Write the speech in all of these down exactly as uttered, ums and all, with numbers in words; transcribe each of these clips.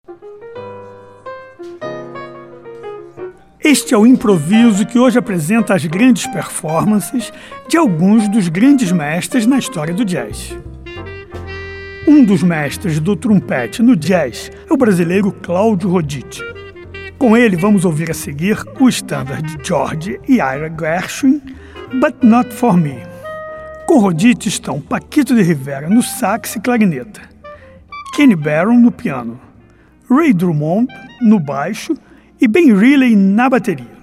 Este é o improviso que hoje apresenta as grandes performances de alguns dos grandes mestres na história do jazz. Um dos mestres do trompete no jazz é o brasileiro Cláudio Roditi. Com ele vamos ouvir a seguir o standard de George e Ira Gershwin, But Not For Me. Com Roditi estão Paquito de Rivera no sax e clarineta, Kenny Barron no piano, Ray Drummond no baixo e Ben Riley na bateria.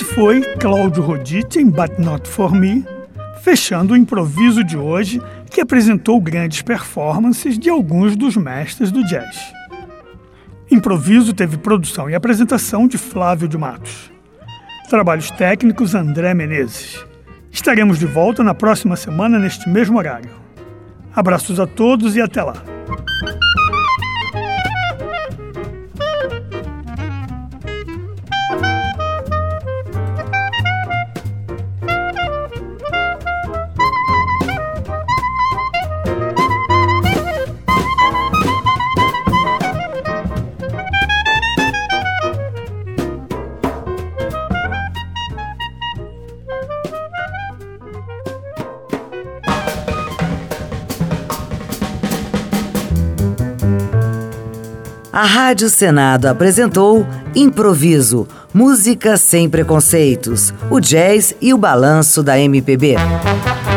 foi Cláudio Roditi em But Not For Me, fechando o improviso de hoje, que apresentou grandes performances de alguns dos mestres do jazz. Improviso teve produção e apresentação de Flávio de Matos. Trabalhos técnicos André Menezes. Estaremos de volta na próxima semana neste mesmo horário. Abraços a todos e até lá. A Rádio Senado apresentou Improviso, música sem preconceitos, o jazz e o balanço da M P B.